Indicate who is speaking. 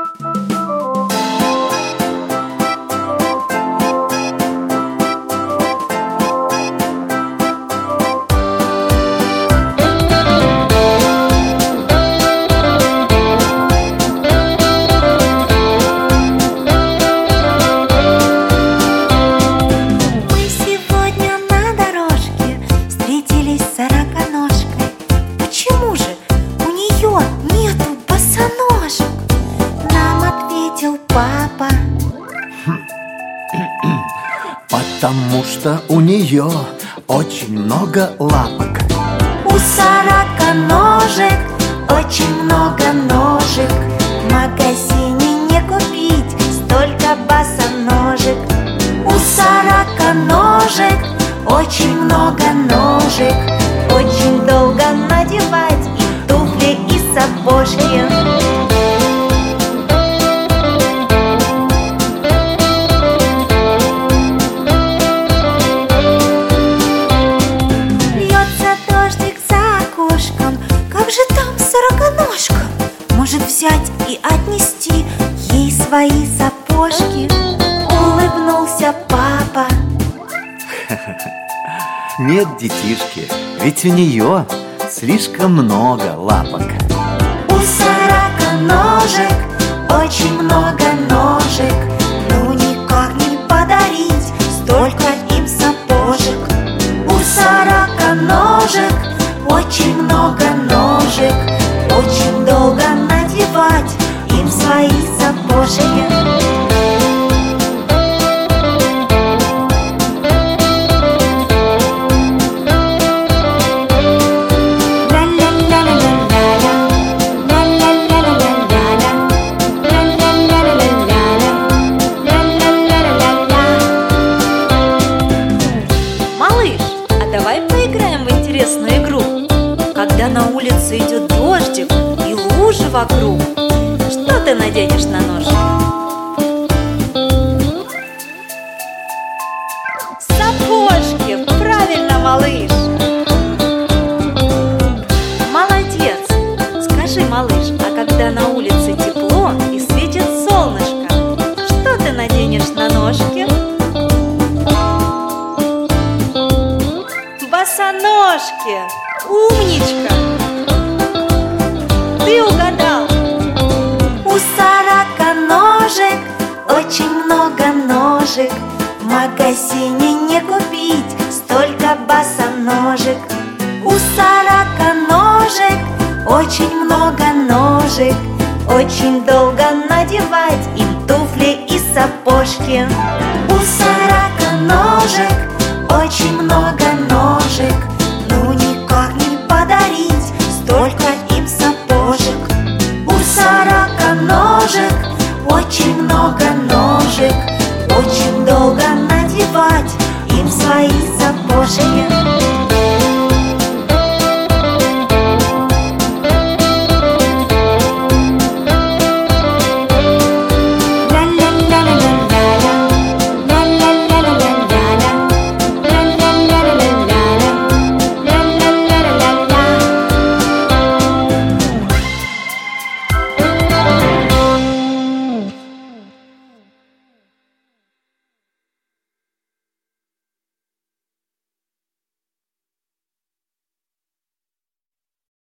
Speaker 1: Потому что у нее очень много лапок.
Speaker 2: У сороконожек очень много ножек. В магазине не купить столько босоножек. У сороконожек очень много ножек. Очень долго надевать им туфли и сапожки. Может взять и отнести ей свои сапожки? Улыбнулся папа.
Speaker 1: Нет, детишки, ведь у нее слишком много лапок.
Speaker 2: У сороконожек очень много ножек. Ну никак не подарить столько им сапожек. У сороконожек очень много ножек. Очень долго надевать им свои сапожки.
Speaker 3: Малыш, а давай поиграем в интересную игру. Когда на улице идет дождик и лужи вокруг, что ты наденешь на ножки? Сапожки! Правильно, малыш! Молодец! Скажи, малыш, а когда на улице тепло и светит солнышко, что ты наденешь на ножки? Босоножки! Умничка! Ты угадал!
Speaker 2: У сороконожек очень много ножек. В магазине не купить столько босоножек. У сороконожек очень много ножек. Очень долго надевать им туфли и сапожки. У сороконожек очень много ножек. Ну никак не подарить столько им сапожек. У сороконожек очень много ножек. Очень долго надевать им свои сапожки.